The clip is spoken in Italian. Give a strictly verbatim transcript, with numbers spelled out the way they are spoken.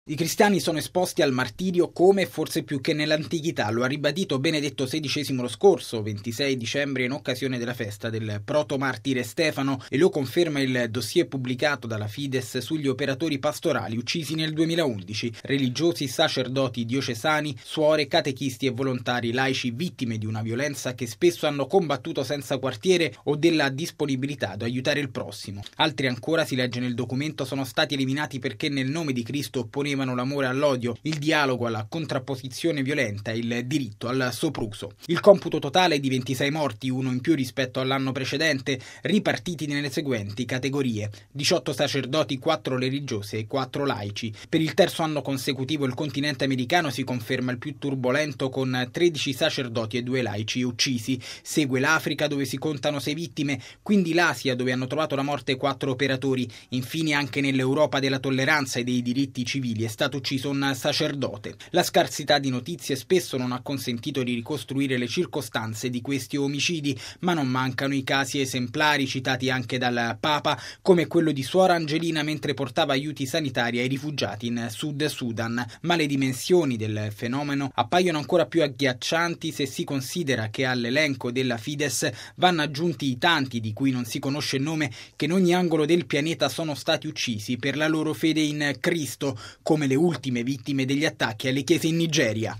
I cristiani sono esposti al martirio come e forse più che nell'antichità, lo ha ribadito Benedetto sedicesimo lo scorso ventisei dicembre in occasione della festa del protomartire Stefano e lo conferma il dossier pubblicato dalla Fides sugli operatori pastorali uccisi nel duemilaundici, religiosi, sacerdoti diocesani, suore, catechisti e volontari laici vittime di una violenza che spesso hanno combattuto senza quartiere o della disponibilità ad aiutare il prossimo. Altri ancora, si legge nel documento, sono stati eliminati perché nel nome di Cristo opponevano l'amore all'odio, il dialogo alla contrapposizione violenta e il diritto al sopruso. Il computo totale è di ventisei morti, uno in più rispetto all'anno precedente, ripartiti nelle seguenti categorie: diciotto sacerdoti, quattro religiose e quattro laici. Per il terzo anno consecutivo il continente americano si conferma il più turbolento con tredici sacerdoti e due laici uccisi. Segue l'Africa, dove si contano sei vittime, quindi l'Asia, dove hanno trovato la morte quattro operatori. Infine anche nell'Europa della tolleranza e dei diritti civili è stato ucciso un sacerdote. La scarsità di notizie spesso non ha consentito di ricostruire le circostanze di questi omicidi, ma non mancano i casi esemplari citati anche dal Papa, come quello di suora Angelina mentre portava aiuti sanitari ai rifugiati in Sud Sudan. Ma le dimensioni del fenomeno appaiono ancora più agghiaccianti se si considera che all'elenco della Fides vanno aggiunti i tanti di cui non si conosce il nome che in ogni angolo del pianeta sono stati uccisi per la loro fede in Cristo, come le ultime vittime degli attacchi alle chiese in Nigeria.